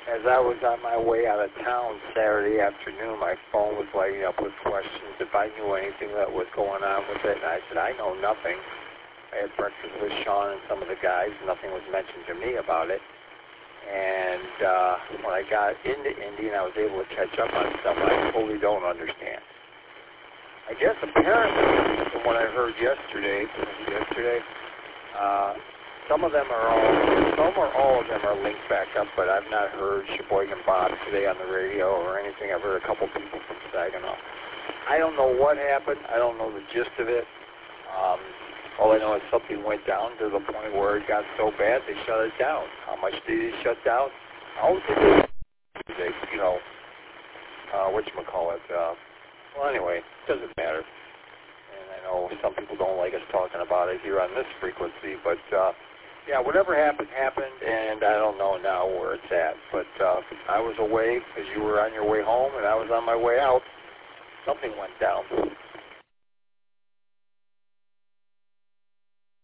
As I was on my way out of town Saturday afternoon, my phone was lighting up with questions if I knew anything that was going on with it. And I said, I know nothing. I had breakfast with Sean and some of the guys. Nothing was mentioned to me about it. And when I got into Indy and I was able to catch up on stuff, I totally don't understand. I guess apparently, from what I heard yesterday, some or all of them are linked back up, but I've not heard Sheboygan Bob today on the radio or anything. I've heard a couple people from Saginaw. I don't know what happened. I don't know the gist of it. All I know is something went down to the point where it got so bad they shut it down. How much did it shut down? How did they, whatchamacallit? Well, anyway, it doesn't matter. And I know some people don't like us talking about it here on this frequency, but yeah, whatever happened, and I don't know now where it's at. But I was away because you were on your way home, and I was on my way out. Something went down.